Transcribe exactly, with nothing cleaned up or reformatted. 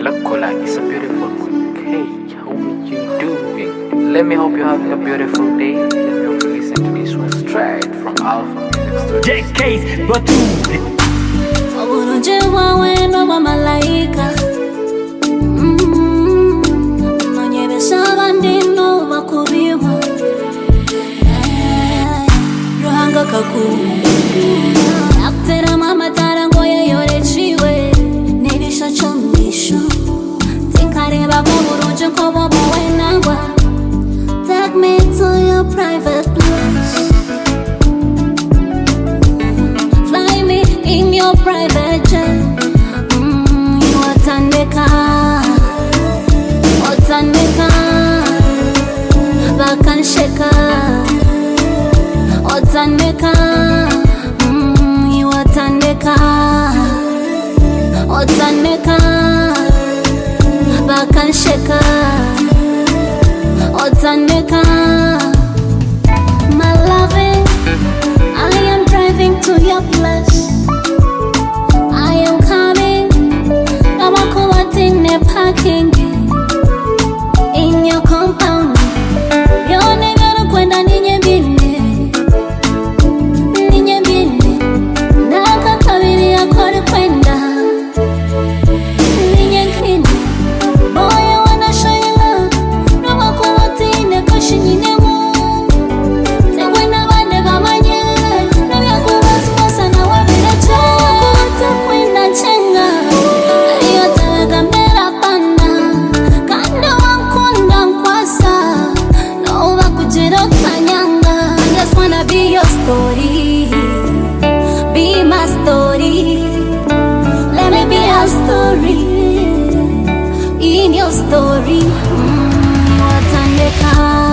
Malakola is a beautiful one. Hey, how are you doing? Let me hope you're having a beautiful day. Let me hope you listen to this one straight from Alpha Music Studios. Decades, but two. Uburuje wawe no bamalaika Nonyebesha abandi no bakubiwa Ruhanga kakuru Akutera mamatara ngo yeyoreciwe Nirisha chomisho Tinkareba ko buruje ko bobo we nangwa Take me to your private place your private jet. Mm, you watandeka, watandeka, bakansheka, watandeka. Mm, you watandeka, watandeka, bakansheka, watandeka. My loving, I am driving to your place. Parking in your compound. You're never kwenda ninye bine, ninye bine. Naka kabiri akore kwenda, ninye kine. Boy, I wanna show you love. Rama kuwatine kashinyine mu. Tengwe na bande bamanye. Nabi akuwasiposa na wabireche. Kuwata kwenda chenga. Ayote gambera. Be your story, be my story. Let me be a story in your story. Mm, watandeka.